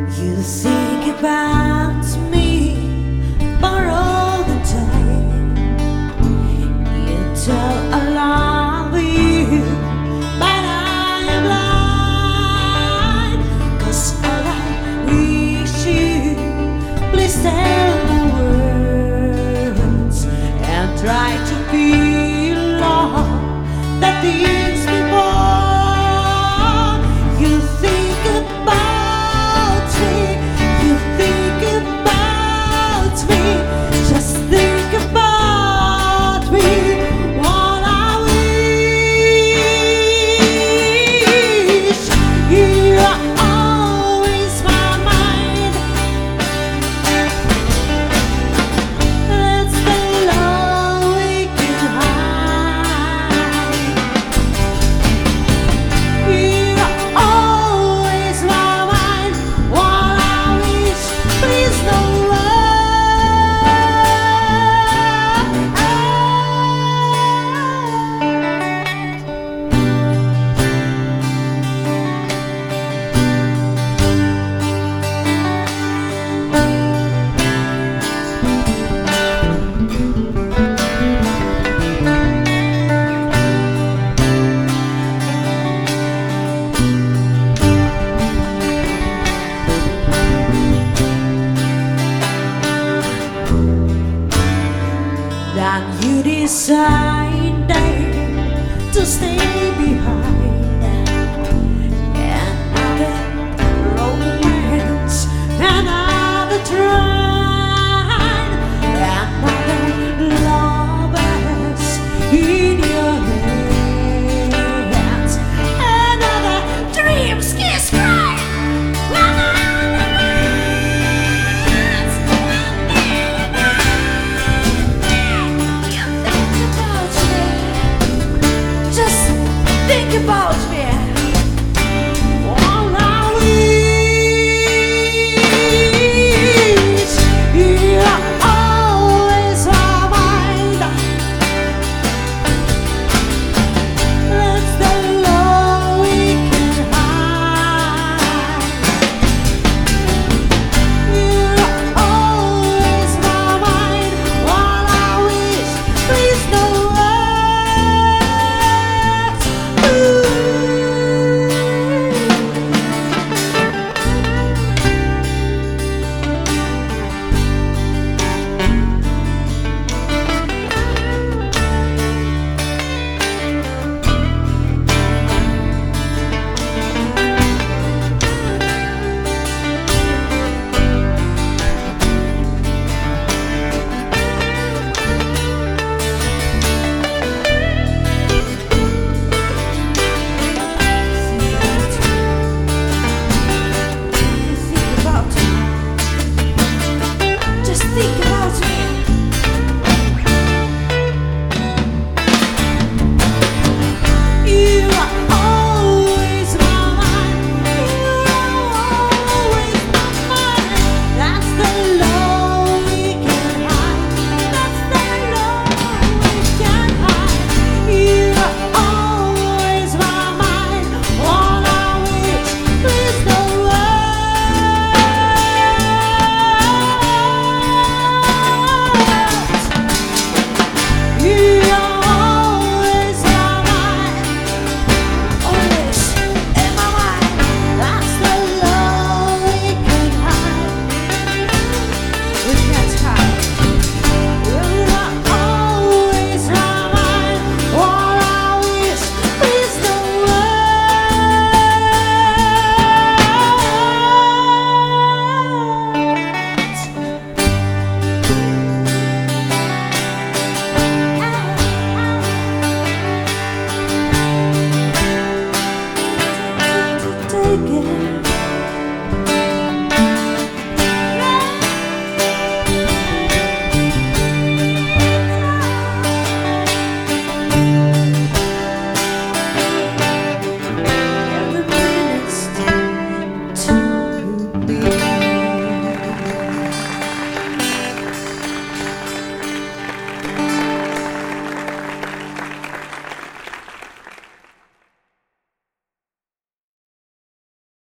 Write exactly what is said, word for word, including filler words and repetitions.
You think about me for all the time. You tell I love you, but I am blind. 'Cause all I wish you, please tell the words and try to feel all that things before. You think about me, you think about me, just think about me. All I wish, you are always my mind. That's the love we can hide. You are always my mind. All I wish, please no dan you decide.